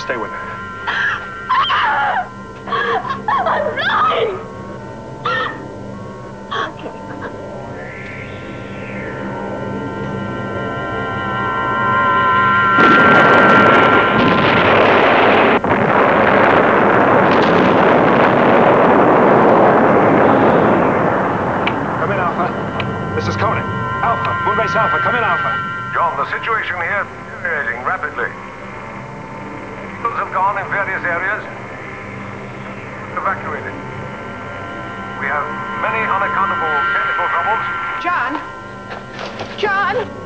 stay with her. Run! Come in, Alpha. This is Conan. Alpha, Moonbase Alpha, come in, Alpha. John, the situation here is deteriorating rapidly. People have gone in various areas. Evacuated. We have many unaccountable technical troubles. John! John!